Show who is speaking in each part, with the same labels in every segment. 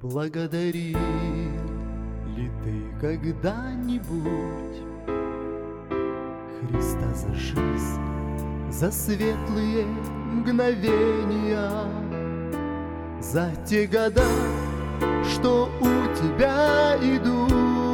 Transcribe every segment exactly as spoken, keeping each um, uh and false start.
Speaker 1: Благодарил ли ты когда-нибудь Христа за жизнь, за светлые мгновения, за те года, что у тебя идут,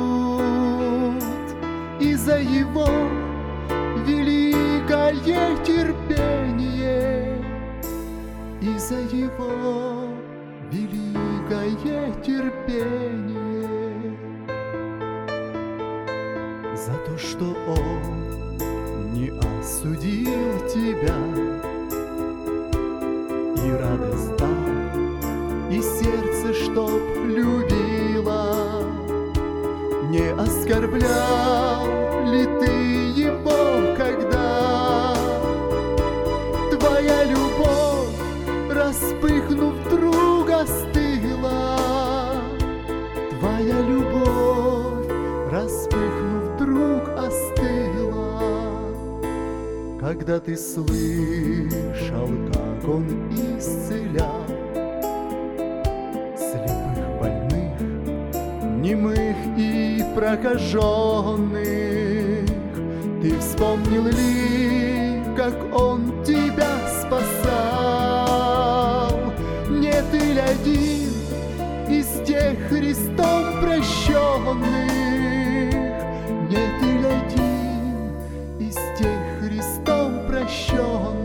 Speaker 1: и за Его великое терпение, и за Его великое терпение, за то, что Он не осудил тебя и радость дал, и сердце, чтоб любила. Не оскорблял ли ты Его, когда твоя любовь, распыхнув, вдруг остыла? Твоя любовь, распыхнув, вдруг остыла, когда ты слышал, как Он исцелял слепых, больных, немых и прокаженных. Ты вспомнил ли, как Он тебя спасал? Не ты ли один из тех Христом прощенных? Не ты ли один из тех Христом прощенных?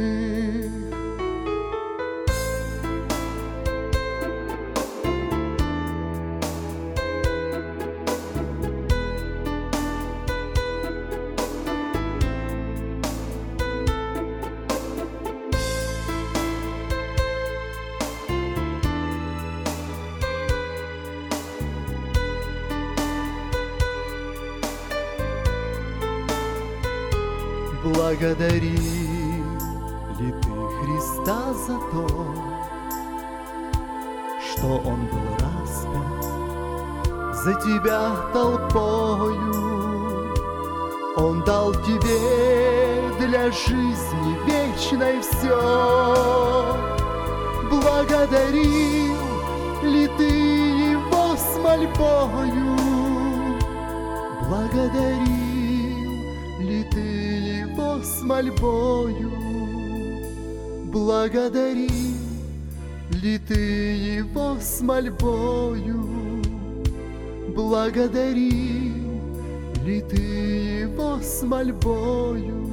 Speaker 1: Благодари ли ты Христа за то, что Он был распят за тебя толпою? Он дал тебе для жизни вечной все. Благодарил ли ты Его с мольбою? Благодарил ли ты Его с мольбою? Благодарил ли ты Его с мольбою? Благодарил ли ты Его с мольбою?